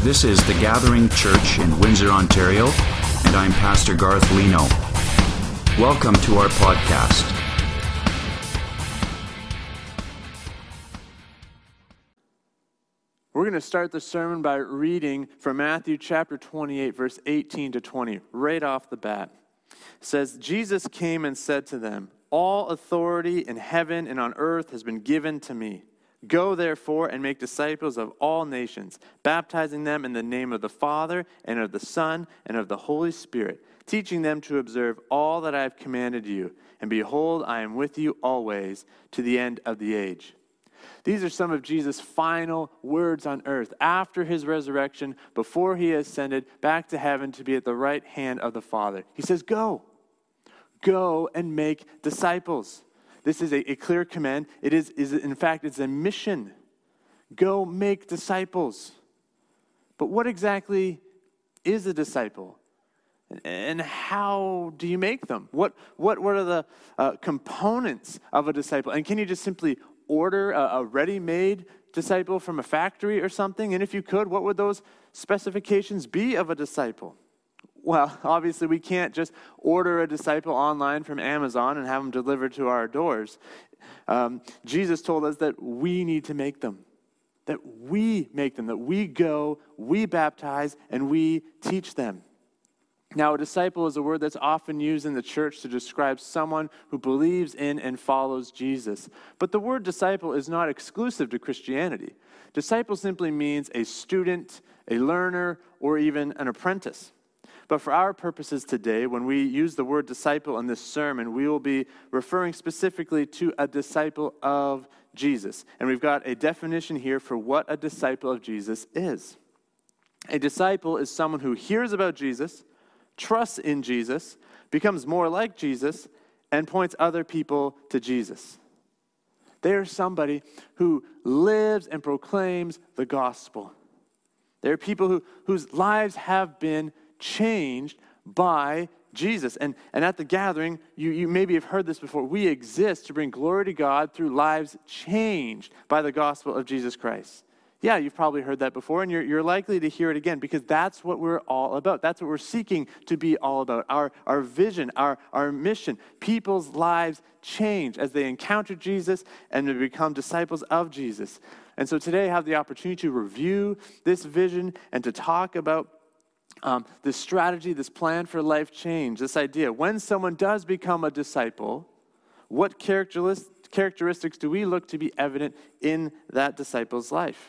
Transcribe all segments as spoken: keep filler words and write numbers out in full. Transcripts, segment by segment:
This is The Gathering Church in Windsor, Ontario, and I'm Pastor Garth Leno. Welcome to our podcast. We're going to start the sermon by reading from Matthew chapter twenty-eight, verse eighteen to twenty, right off the bat. It says, Jesus came and said to them, "All authority in heaven and on earth has been given to me. Go, therefore, and make disciples of all nations, baptizing them in the name of the Father, and of the Son, and of the Holy Spirit, teaching them to observe all that I have commanded you. And behold, I am with you always to the end of the age." These are some of Jesus' final words on earth after his resurrection, before he ascended back to heaven to be at the right hand of the Father. He says, go. Go and make disciples. This is a, a clear command. It is, is, in fact, it's a mission. Go make disciples. But what exactly is a disciple? And, and how do you make them? What, what, what are the uh, components of a disciple? And can you just simply order a, a ready-made disciple from a factory or something? And if you could, what would those specifications be of a disciple? Well, obviously, we can't just order a disciple online from Amazon and have them delivered to our doors. Um, Jesus told us that we need to make them, that we make them, that we go, we baptize, and we teach them. Now, a disciple is a word that's often used in the church to describe someone who believes in and follows Jesus. But the word disciple is not exclusive to Christianity. Disciple simply means a student, a learner, or even an apprentice. But for our purposes today, when we use the word disciple in this sermon, we will be referring specifically to a disciple of Jesus. And we've got a definition here for what a disciple of Jesus is. A disciple is someone who hears about Jesus, trusts in Jesus, becomes more like Jesus, and points other people to Jesus. They are somebody who lives and proclaims the gospel. They are people who, whose lives have been changed by Jesus. And, and at the gathering, you, you maybe have heard this before, we exist to bring glory to God through lives changed by the gospel of Jesus Christ. Yeah, you've probably heard that before, and you're, you're likely to hear it again, because that's what we're all about. That's what we're seeking to be all about. Our, our vision, our, our mission. People's lives change as they encounter Jesus and they become disciples of Jesus. And so today I have the opportunity to review this vision and to talk about um, this strategy, this plan for life change, this idea. When someone does become a disciple, what characteristics do we look to be evident in that disciple's life?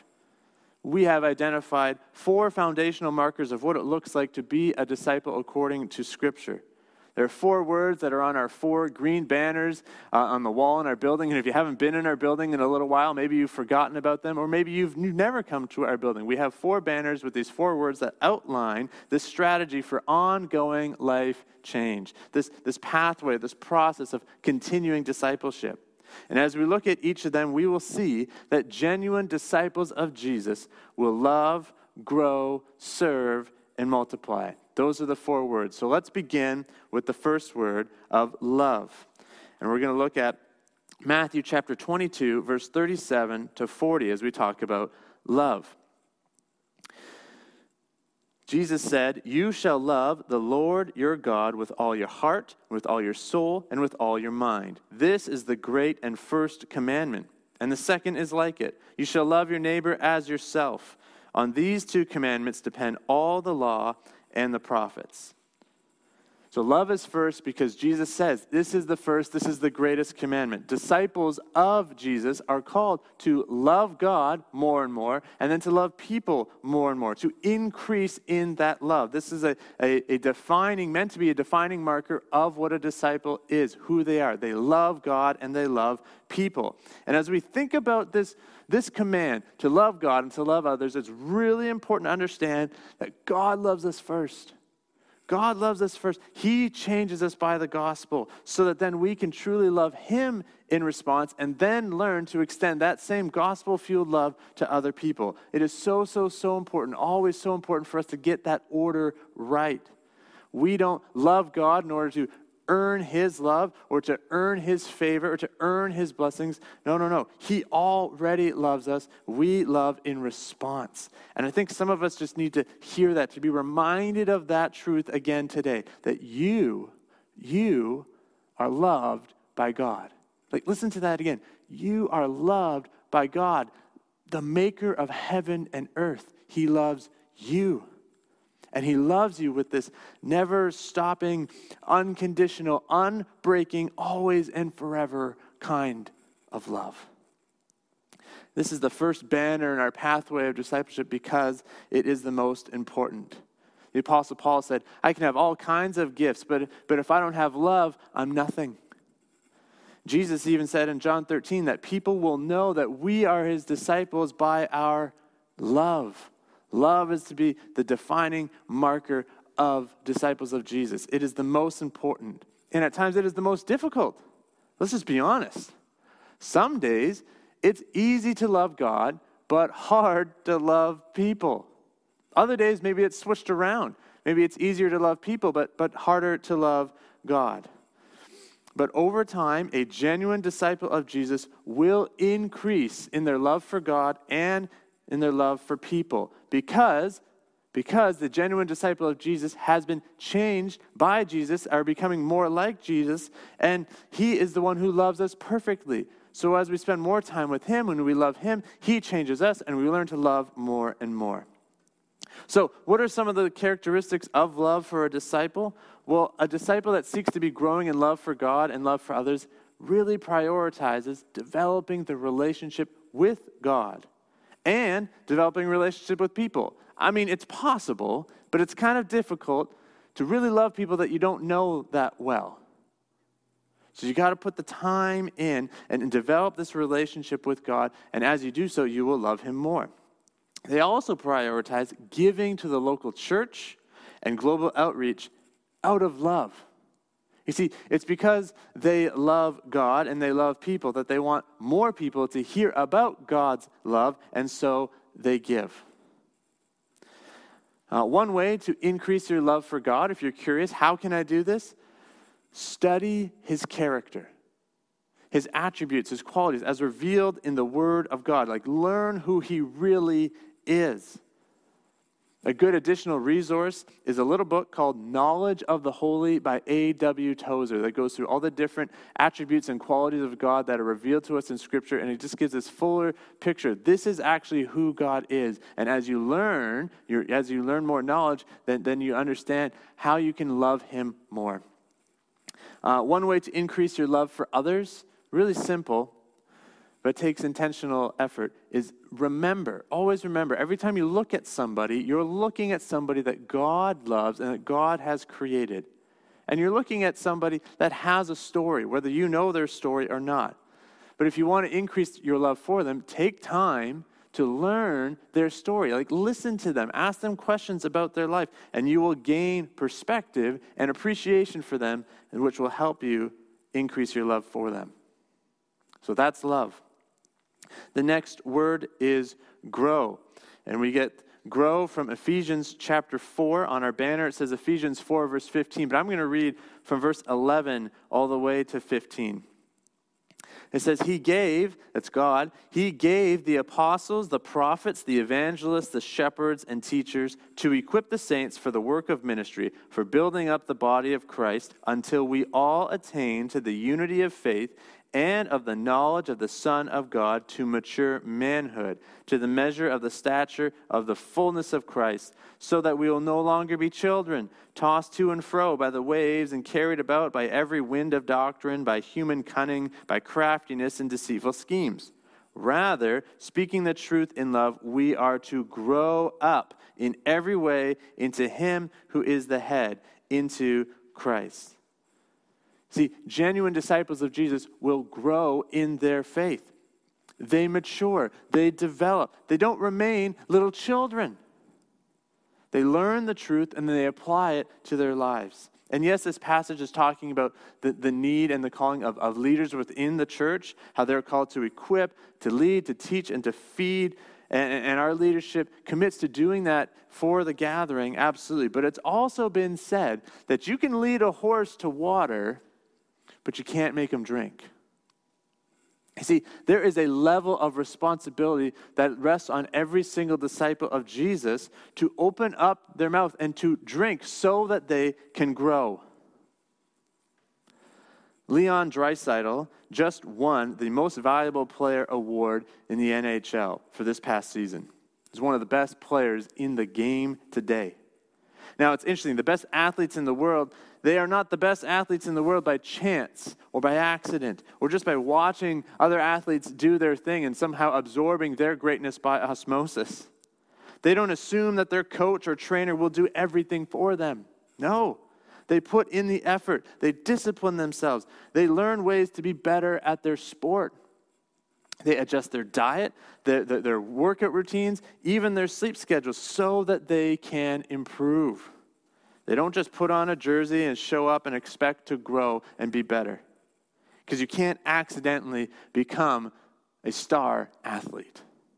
We have identified four foundational markers of what it looks like to be a disciple according to Scripture. There are four words that are on our four green banners uh, on the wall in our building. And if you haven't been in our building in a little while, maybe you've forgotten about them, or maybe you've, you've never come to our building. We have four banners with these four words that outline this strategy for ongoing life change, this, this pathway, this process of continuing discipleship. And as we look at each of them, we will see that genuine disciples of Jesus will love, grow, serve, and multiply. Those are the four words. So let's begin with the first word of love. And we're going to look at Matthew chapter twenty-two, verse thirty-seven to forty as we talk about love. Jesus said, "You shall love the Lord your God with all your heart, with all your soul, and with all your mind. This is the great and first commandment. And the second is like it. You shall love your neighbor as yourself. On these two commandments depend all the law and the prophets." So love is first because Jesus says this is the first, this is the greatest commandment. Disciples of Jesus are called to love God more and more, and then to love people more and more, to increase in that love. This is a, a, a defining, meant to be a defining marker of what a disciple is, who they are. They love God and they love people. And as we think about this, this command to love God and to love others, it's really important to understand that God loves us first. God loves us first. He changes us by the gospel so that then we can truly love Him in response and then learn to extend that same gospel-fueled love to other people. It is so, so, so important, always so important for us to get that order right. We don't love God in order to earn his love or to earn his favor or to earn his blessings. No, no, no. He already loves us. We love in response. And I think some of us just need to hear that, to be reminded of that truth again today, that you, you are loved by God. Like, listen to that again. You are loved by God, the maker of heaven and earth. He loves you. And he loves you with this never-stopping, unconditional, unbreaking, always and forever kind of love. This is the first banner in our pathway of discipleship because it is the most important. The Apostle Paul said, I can have all kinds of gifts, but, but if I don't have love, I'm nothing. Jesus even said in John thirteen that people will know that we are his disciples by our love. Love is to be the defining marker of disciples of Jesus. It is the most important. And at times it is the most difficult. Let's just be honest. Some days it's easy to love God, but hard to love people. Other days maybe it's switched around. Maybe it's easier to love people, but, but harder to love God. But over time, a genuine disciple of Jesus will increase in their love for God and in their love for people because, because the genuine disciple of Jesus has been changed by Jesus, are becoming more like Jesus, and he is the one who loves us perfectly. So as we spend more time with him, when we love him, he changes us, and we learn to love more and more. So what are some of the characteristics of love for a disciple? Well, a disciple that seeks to be growing in love for God and love for others really prioritizes developing the relationship with God and developing a relationship with people. I mean, it's possible, but it's kind of difficult to really love people that you don't know that well. So you got to put the time in and, and develop this relationship with God, and as you do so, you will love him more. They also prioritize giving to the local church and global outreach out of love. You see, it's because they love God and they love people that they want more people to hear about God's love, and so they give. Uh, one way to increase your love for God, if you're curious, how can I do this? Study his character, his attributes, his qualities, as revealed in the Word of God. Like, learn who he really is. A good additional resource is a little book called Knowledge of the Holy by A W Tozer that goes through all the different attributes and qualities of God that are revealed to us in Scripture, and it just gives this fuller picture. This is actually who God is. And as you learn, you're, as you learn more knowledge, then, then you understand how you can love him more. Uh, one way to increase your love for others, really simple, but takes intentional effort, is remember, always remember, every time you look at somebody, you're looking at somebody that God loves and that God has created. And you're looking at somebody that has a story, whether you know their story or not. But if you want to increase your love for them, take time to learn their story. Like, listen to them, ask them questions about their life, and you will gain perspective and appreciation for them, and which will help you increase your love for them. So that's love. The next word is grow. And we get grow from Ephesians chapter four. On our banner, it says Ephesians four, verse fifteen. But I'm going to read from verse eleven all the way to fifteen. It says, he gave, that's God, he gave the apostles, the prophets, the evangelists, the shepherds, and teachers to equip the saints for the work of ministry, for building up the body of Christ, until we all attain to the unity of faith and of the knowledge of the Son of God, to mature manhood, to the measure of the stature of the fullness of Christ, so that we will no longer be children, tossed to and fro by the waves and carried about by every wind of doctrine, by human cunning, by craftiness and deceitful schemes. Rather, speaking the truth in love, we are to grow up in every way into him who is the head, into Christ. See, genuine disciples of Jesus will grow in their faith. They mature. They develop. They don't remain little children. They learn the truth and then they apply it to their lives. And yes, this passage is talking about the, the need and the calling of, of leaders within the church, how they're called to equip, to lead, to teach, and to feed. and, and our leadership commits to doing that for the gathering, absolutely. But it's also been said that you can lead a horse to water, but you can't make him drink. You see, there is a level of responsibility that rests on every single disciple of Jesus to open up their mouth and to drink so that they can grow. Leon Draisaitl just won the Most Valuable Player award in the N H L for this past season. He's one of the best players in the game today. Now, it's interesting. The best athletes in the world, they are not the best athletes in the world by chance or by accident or just by watching other athletes do their thing and somehow absorbing their greatness by osmosis. They don't assume that their coach or trainer will do everything for them. No. They put in the effort. They discipline themselves. They learn ways to be better at their sport. They adjust their diet, their, their, their workout routines, even their sleep schedules so that they can improve. They don't just put on a jersey and show up and expect to grow and be better. Because you can't accidentally become a star athlete.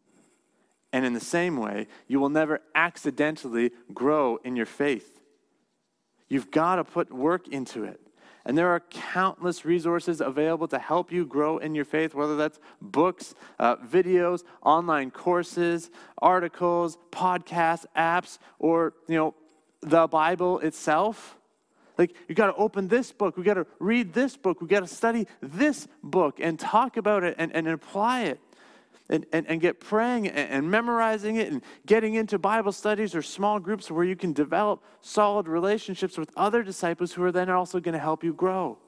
And in the same way, you will never accidentally grow in your faith. You've got to put work into it. And there are countless resources available to help you grow in your faith, whether that's books, uh, videos, online courses, articles, podcasts, apps, or, you know, the Bible itself. Like, you got to open this book. We got to read this book. We got to study this book and talk about it and, and apply it. And, and, and get praying and, and memorizing it and getting into Bible studies or small groups where you can develop solid relationships with other disciples who are then also going to help you grow.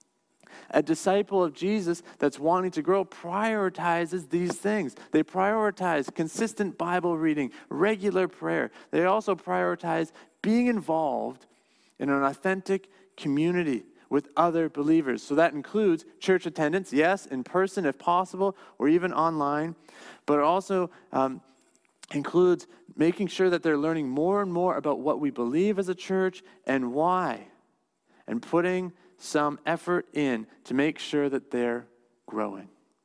A disciple of Jesus that's wanting to grow prioritizes these things. They prioritize consistent Bible reading, regular prayer. They also prioritize being involved in an authentic community with other believers. So that includes church attendance, yes, in person if possible, or even online, but it also um, includes making sure that they're learning more and more about what we believe as a church and why, and putting some effort in to make sure that they're growing.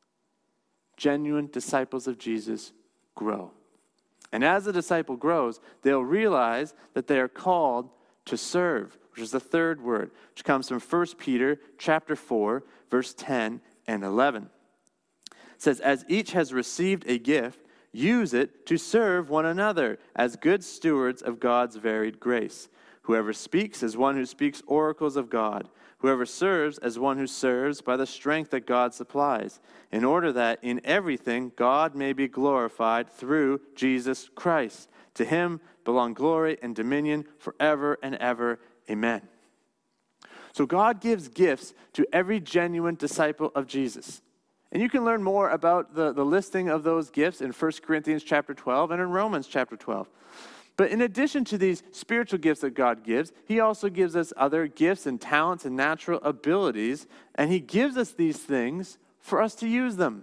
Genuine disciples of Jesus grow. And as the disciple grows, they'll realize that they are called to serve, which is the third word, which comes from First Peter chapter four, verse ten and eleven. It says, as each has received a gift, use it to serve one another as good stewards of God's varied grace. Whoever speaks as one who speaks oracles of God. Whoever serves as one who serves by the strength that God supplies, in order that in everything God may be glorified through Jesus Christ. To him belong glory and dominion forever and ever. Amen. So God gives gifts to every genuine disciple of Jesus. And you can learn more about the, the listing of those gifts in First Corinthians chapter twelve and in Romans chapter twelve. But in addition to these spiritual gifts that God gives, he also gives us other gifts and talents and natural abilities, and he gives us these things for us to use them.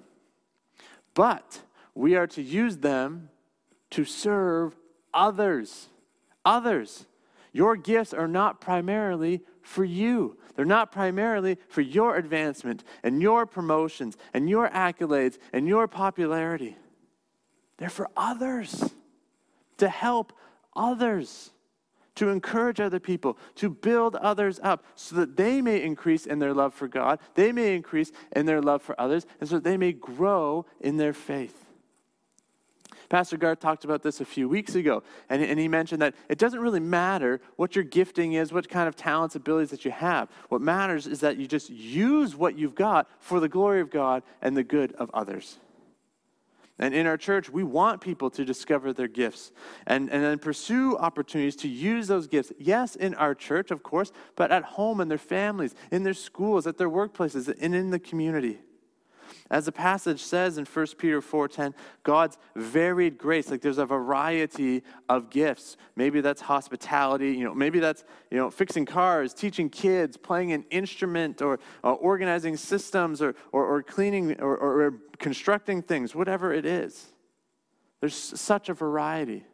But we are to use them to serve others. Others. Your gifts are not primarily for you. They're not primarily for your advancement and your promotions and your accolades and your popularity. They're for others. To help others, to encourage other people, to build others up so that they may increase in their love for God, they may increase in their love for others, and so that they may grow in their faith. Pastor Garth talked about this a few weeks ago, and, and he mentioned that it doesn't really matter what your gifting is, what kind of talents, abilities that you have. What matters is that you just use what you've got for the glory of God and the good of others. And in our church, we want people to discover their gifts and, and then pursue opportunities to use those gifts. Yes, in our church, of course, but at home, in their families, in their schools, at their workplaces, and in the community. As the passage says in First Peter four ten, God's varied grace, like there's a variety of gifts. Maybe that's hospitality, you know, maybe that's, you know, fixing cars, teaching kids, playing an instrument, or uh, organizing systems, or or, or cleaning, or, or, or constructing things, whatever it is. There's such a variety.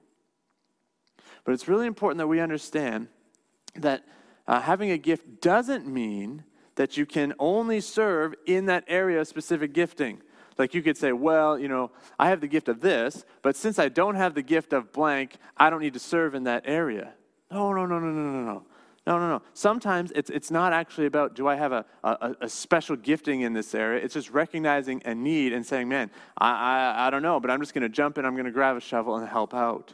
But it's really important that we understand that uh, having a gift doesn't mean that you can only serve in that area of specific gifting. Like you could say, well, you know, I have the gift of this, but since I don't have the gift of blank, I don't need to serve in that area. No, no, no, no, no, no, no. No, no, no. Sometimes it's it's not actually about, do I have a, a, a special gifting in this area? It's just recognizing a need and saying, man, I, I, I don't know, but I'm just going to jump in, I'm going to grab a shovel and help out.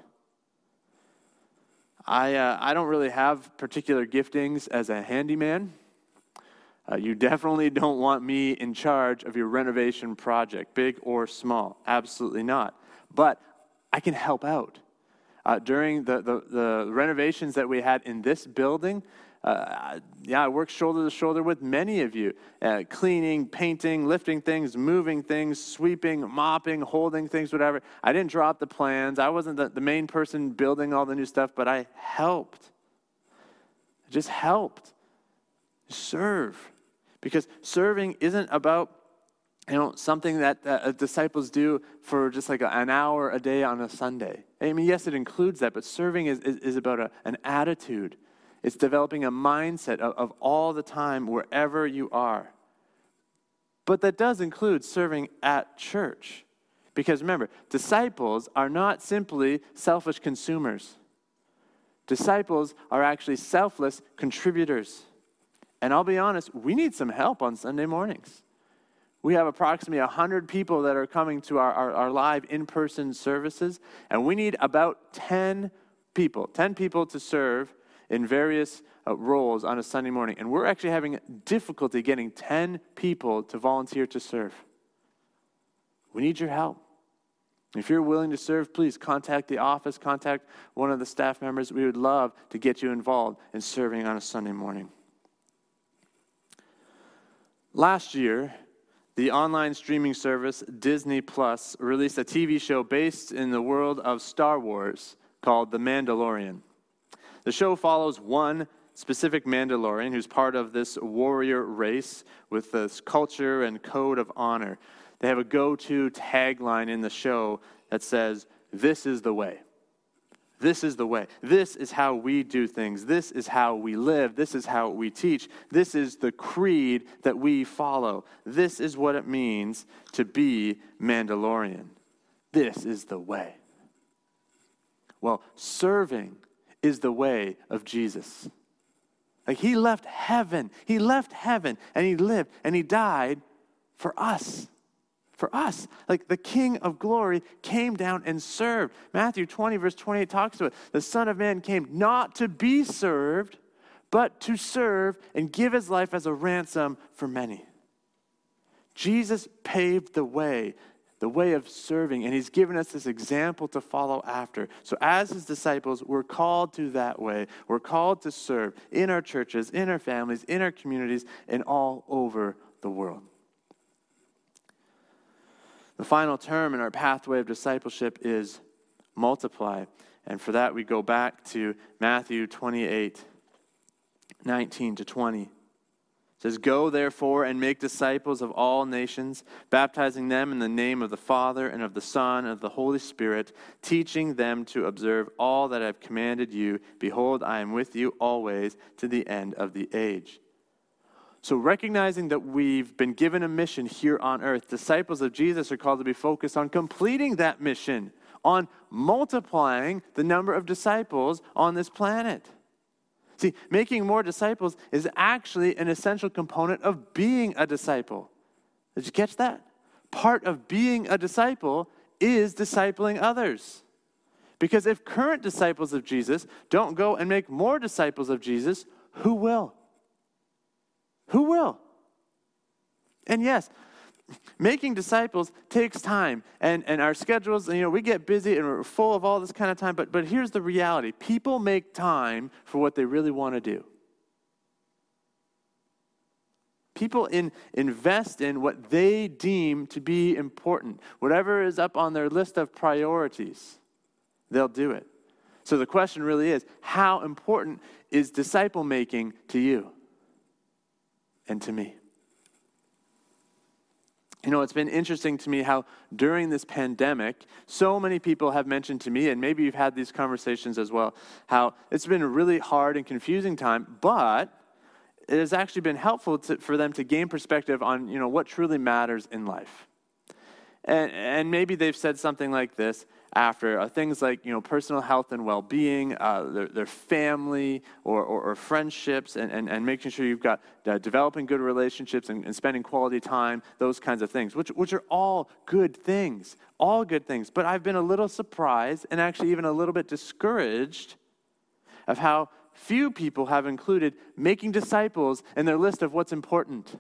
I uh, I don't really have particular giftings as a handyman. Uh, you definitely don't want me in charge of your renovation project, big or small. Absolutely not. But I can help out. Uh, during the, the, the renovations that we had in this building, uh, yeah, I worked shoulder to shoulder with many of you, uh, cleaning, painting, lifting things, moving things, sweeping, mopping, holding things, whatever. I didn't draw up the plans. I wasn't the, the main person building all the new stuff, but I helped. I just helped. Serve. Because serving isn't about, you know, something that uh, disciples do for just like a, an hour a day on a Sunday. I mean, yes, it includes that, but serving is, is, is about a, an attitude. It's developing a mindset of, of all the time, wherever you are. But that does include serving at church. Because remember, disciples are not simply selfish consumers. Disciples are actually selfless contributors. And I'll be honest, we need some help on Sunday mornings. We have approximately one hundred people that are coming to our, our, our live in-person services, and we need about ten people, ten people to serve in various uh, roles on a Sunday morning. And we're actually having difficulty getting ten people to volunteer to serve. We need your help. If you're willing to serve, please contact the office, contact one of the staff members. We would love to get you involved in serving on a Sunday morning. Last year, the online streaming service Disney Plus released a T V show based in the world of Star Wars called The Mandalorian. The show follows one specific Mandalorian who's part of this warrior race with this culture and code of honor. They have a go-to tagline in the show that says, "This is the way. This is the way. This is how we do things. This is how we live. This is how we teach. This is the creed that we follow. This is what it means to be Mandalorian. This is the way." Well, serving is the way of Jesus. Like he left heaven. He left heaven and he lived and he died for us. For us. Like the King of glory came down and served. Matthew twenty verse twenty-eight talks to it. The Son of Man came not to be served, but to serve and give his life as a ransom for many. Jesus paved the way, the way of serving, and he's given us this example to follow after. So as his disciples, we're called to that way. We're called to serve in our churches, in our families, in our communities, and all over the world. The final term in our pathway of discipleship is multiply. And for that, we go back to Matthew twenty-eight, nineteen to twenty. It says, "Go therefore and make disciples of all nations, baptizing them in the name of the Father and of the Son and of the Holy Spirit, teaching them to observe all that I have commanded you. Behold, I am with you always to the end of the age." So recognizing that we've been given a mission here on earth, disciples of Jesus are called to be focused on completing that mission, on multiplying the number of disciples on this planet. See, making more disciples is actually an essential component of being a disciple. Did you catch that? Part of being a disciple is discipling others. Because if current disciples of Jesus don't go and make more disciples of Jesus, who will? Who will? And yes, making disciples takes time, and, and our schedules, you know, we get busy and we're full of all this kind of time, but, but here's the reality. People make time for what they really want to do. People in, invest in what they deem to be important. Whatever is up on their list of priorities, they'll do it. So the question really is, how important is disciple making to you and to me? You know, it's been interesting to me how during this pandemic, so many people have mentioned to me, and maybe you've had these conversations as well, how it's been a really hard and confusing time, but it has actually been helpful to, for them to gain perspective on, you know, what truly matters in life. And, and maybe they've said something like this after uh, things like, you know, personal health and well-being, uh, their, their family or, or, or friendships, and, and, and making sure you've got uh, developing good relationships and, and spending quality time, those kinds of things, which, which are all good things, all good things. But I've been a little surprised and actually even a little bit discouraged of how few people have included making disciples in their list of what's important.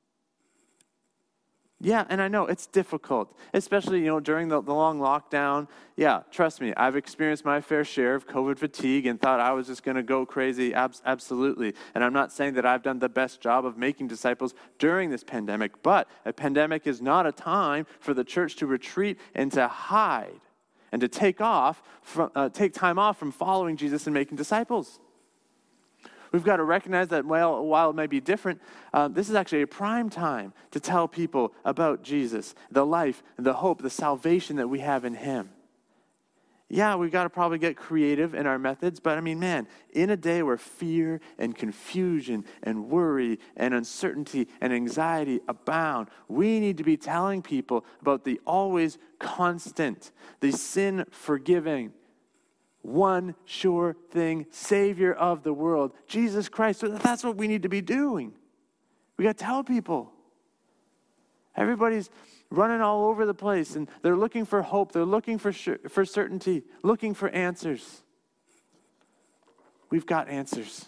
Yeah, and I know it's difficult, especially, you know, during the, the long lockdown. Yeah, trust me, I've experienced my fair share of COVID fatigue and thought I was just going to go crazy. Abs- absolutely. And I'm not saying that I've done the best job of making disciples during this pandemic, but a pandemic is not a time for the church to retreat and to hide and to take off, from, uh, take time off from following Jesus and making disciples. We've got to recognize that while, while it may be different, uh, this is actually a prime time to tell people about Jesus, the life, the hope, the salvation that we have in him. Yeah, we've got to probably get creative in our methods, but I mean, man, in a day where fear and confusion and worry and uncertainty and anxiety abound, we need to be telling people about the always constant, the sin-forgiving, one sure thing, Savior of the world, Jesus Christ. So that's what we need to be doing. We got to tell people. Everybody's running all over the place, and they're looking for hope. They're looking for sure, for certainty, looking for answers. We've got answers.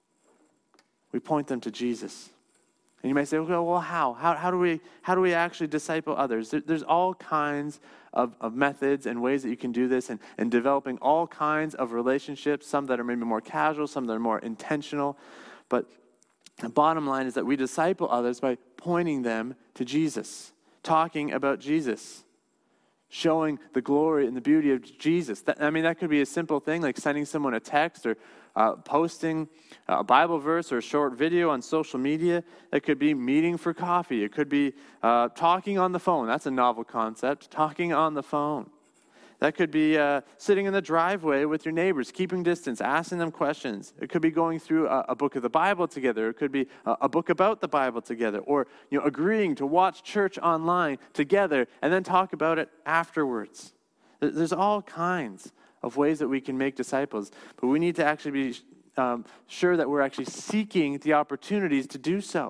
We point them to Jesus. And you may say, well, well how? how? How do we how do we actually disciple others? There, there's all kinds of, of methods and ways that you can do this, and, and developing all kinds of relationships, some that are maybe more casual, some that are more intentional. But the bottom line is that we disciple others by pointing them to Jesus, talking about Jesus, showing the glory and the beauty of Jesus. That, I mean, that could be a simple thing like sending someone a text or uh, posting a Bible verse or a short video on social media. It could be meeting for coffee. It could be uh, talking on the phone. That's a novel concept, talking on the phone. That could be uh, sitting in the driveway with your neighbors, keeping distance, asking them questions. It could be going through a, a book of the Bible together. It could be a, a book about the Bible together, or you know, agreeing to watch church online together and then talk about it afterwards. There's all kinds of ways that we can make disciples, but we need to actually be um, sure that we're actually seeking the opportunities to do so.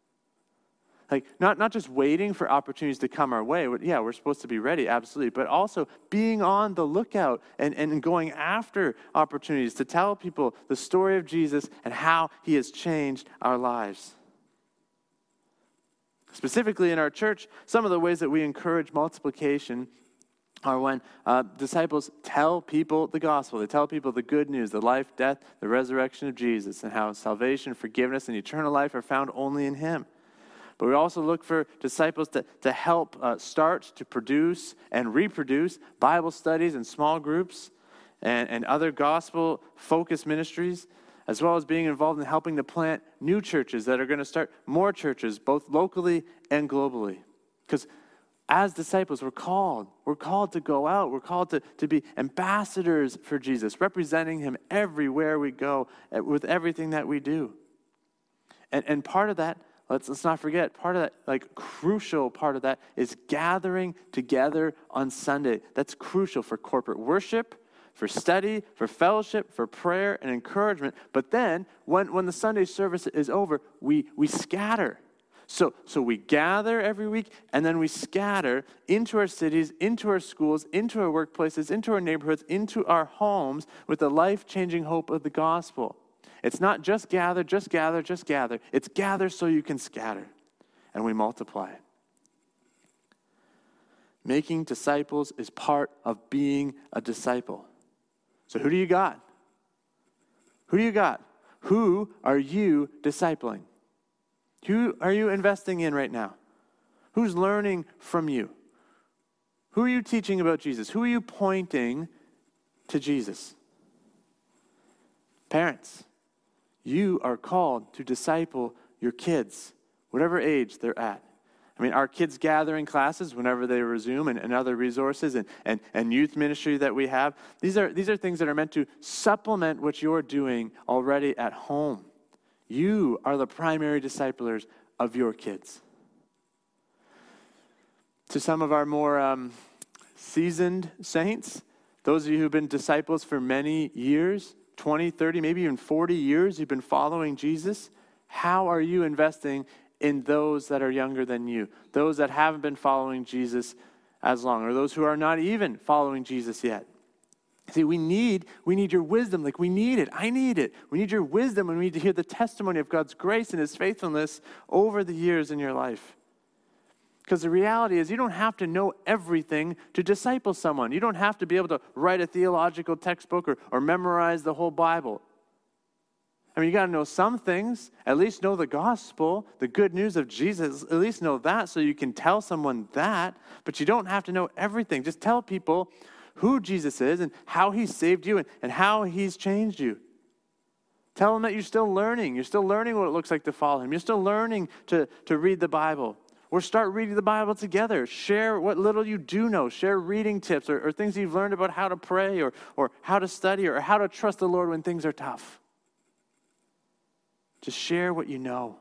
Like, not, not just waiting for opportunities to come our way. Yeah, we're supposed to be ready, absolutely. But also being on the lookout and, and going after opportunities to tell people the story of Jesus and how he has changed our lives. Specifically in our church, some of the ways that we encourage multiplication are when uh, disciples tell people the gospel. They tell people the good news, the life, death, the resurrection of Jesus, and how salvation, forgiveness, and eternal life are found only in him. But we also look for disciples to, to help uh, start, to produce, and reproduce Bible studies and small groups and, and other gospel-focused ministries, as well as being involved in helping to plant new churches that are going to start more churches, both locally and globally. Because as disciples, we're called. We're called to go out. We're called to, to be ambassadors for Jesus, representing him everywhere we go with everything that we do. And, and part of that, Let's, let's not forget, part of that, like crucial part of that is gathering together on Sunday. That's crucial for corporate worship, for study, for fellowship, for prayer and encouragement. But then when, when the Sunday service is over, we, we scatter. So, so we gather every week, and then we scatter into our cities, into our schools, into our workplaces, into our neighborhoods, into our homes with the life-changing hope of the gospel. It's not just gather, just gather, just gather. It's gather so you can scatter. And we multiply. Making disciples is part of being a disciple. So who do you got? Who do you got? Who are you discipling? Who are you investing in right now? Who's learning from you? Who are you teaching about Jesus? Who are you pointing to Jesus? Parents, you are called to disciple your kids, whatever age they're at. I mean, our kids gathering classes whenever they resume and, and other resources and, and, and youth ministry that we have, these are, these are things that are meant to supplement what you're doing already at home. You are the primary disciplers of your kids. To some of our more um, seasoned saints, those of you who've been disciples for many years, twenty, thirty, maybe even forty years, you've been following Jesus, how are you investing in those that are younger than you, those that haven't been following Jesus as long, or those who are not even following Jesus yet? See, we need, we need your wisdom. Like, we need it. I need it. We need your wisdom, and we need to hear the testimony of God's grace and his faithfulness over the years in your life. Because the reality is, you don't have to know everything to disciple someone. You don't have to be able to write a theological textbook or, or memorize the whole Bible. I mean, you got to know some things. At least know the gospel, the good news of Jesus. At least know that so you can tell someone that. But you don't have to know everything. Just tell people who Jesus is and how he saved you and, and how he's changed you. Tell them that you're still learning. You're still learning what it looks like to follow him. You're still learning to, to read the Bible. Or start reading the Bible together. Share what little you do know. Share reading tips or, or things you've learned about how to pray or, or how to study or how to trust the Lord when things are tough. Just share what you know.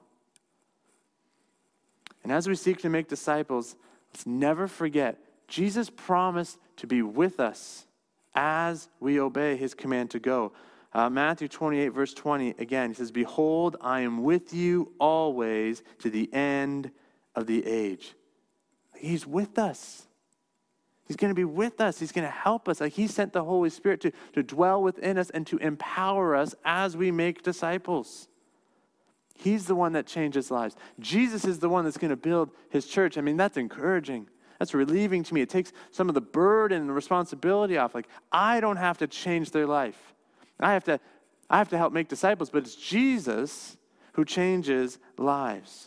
And as we seek to make disciples, let's never forget, Jesus promised to be with us as we obey his command to go. Uh, Matthew twenty-eight, verse twenty, again, he says, "Behold, I am with you always to the end of the age." He's with us. He's going to be with us. He's going to help us. Like, he sent the Holy Spirit to, to dwell within us and to empower us as we make disciples. He's the one that changes lives. Jesus is the one that's going to build his church. I mean, that's encouraging. That's relieving to me. It takes some of the burden and the responsibility off. Like, I don't have to change their life. I have to, I have to help make disciples, but it's Jesus who changes lives.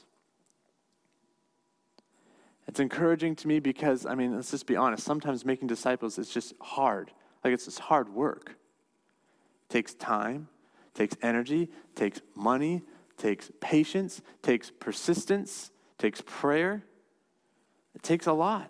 It's encouraging to me because, I mean, let's just be honest. Sometimes making disciples is just hard. Like, it's just hard work. It takes time, takes energy, takes money, takes patience, takes persistence, takes prayer. It takes a lot.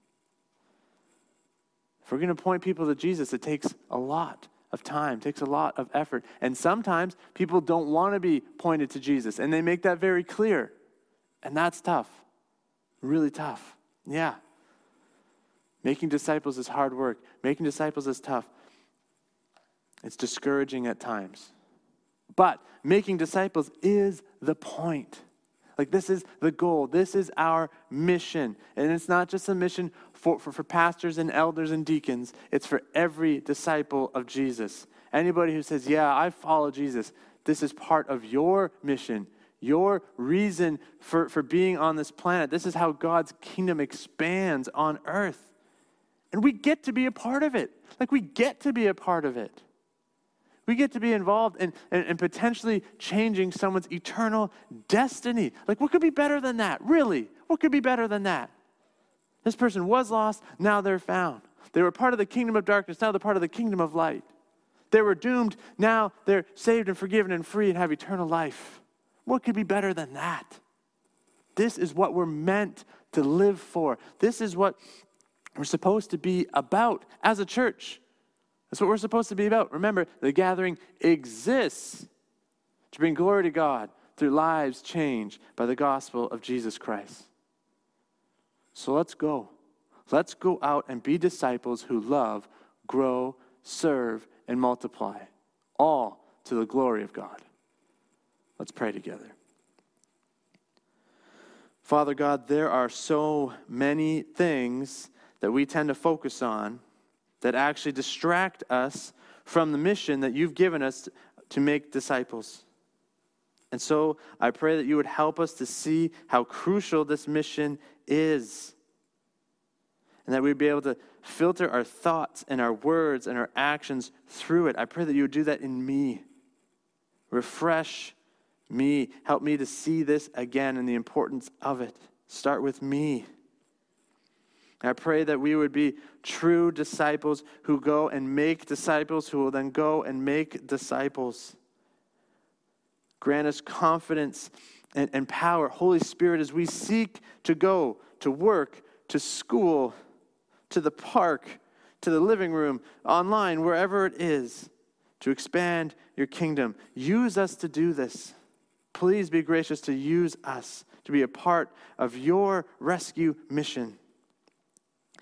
If we're going to point people to Jesus, it takes a lot of time, takes a lot of effort. And sometimes people don't want to be pointed to Jesus, and they make that very clear. And that's tough. Really tough. Yeah. Making disciples is hard work. Making disciples is tough. It's discouraging at times. But making disciples is the point. Like, this is the goal. This is our mission. And it's not just a mission for, for, for pastors and elders and deacons. It's for every disciple of Jesus. Anybody who says, yeah, I follow Jesus, this is part of your mission, your reason for, for being on this planet. This is how God's kingdom expands on earth. And we get to be a part of it. Like, we get to be a part of it. We get to be involved in, in, in potentially changing someone's eternal destiny. Like, what could be better than that? Really? What could be better than that? This person was lost, now they're found. They were part of the kingdom of darkness, now they're part of the kingdom of light. They were doomed, now they're saved and forgiven and free and have eternal life. What could be better than that? This is what we're meant to live for. This is what we're supposed to be about as a church. That's what we're supposed to be about. Remember, the gathering exists to bring glory to God through lives changed by the gospel of Jesus Christ. So let's go. Let's go out and be disciples who love, grow, serve, and multiply, all to the glory of God. Let's pray together. Father God, there are so many things that we tend to focus on that actually distract us from the mission that you've given us to make disciples. And so I pray that you would help us to see how crucial this mission is, and that we'd be able to filter our thoughts and our words and our actions through it. I pray that you would do that in me. Refresh me. Help me to see this again and the importance of it. Start with me. I pray that we would be true disciples who go and make disciples who will then go and make disciples. Grant us confidence and, and power, Holy Spirit, as we seek to go to work, to school, to the park, to the living room, online, wherever it is, to expand your kingdom. Use us to do this. Please be gracious to use us to be a part of your rescue mission.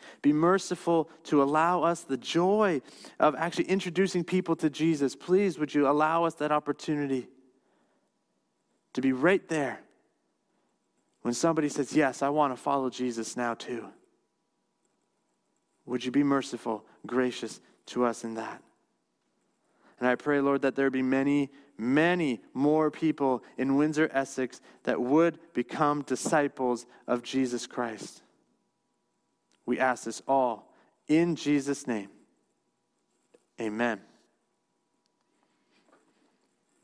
Be merciful to allow us the joy of actually introducing people to Jesus. Please, would you allow us that opportunity to be right there when somebody says, yes, I want to follow Jesus now too. Would you be merciful, gracious to us in that? And I pray, Lord, that there be many, many more people in Windsor, Essex that would become disciples of Jesus Christ. We ask this all in Jesus' name. Amen.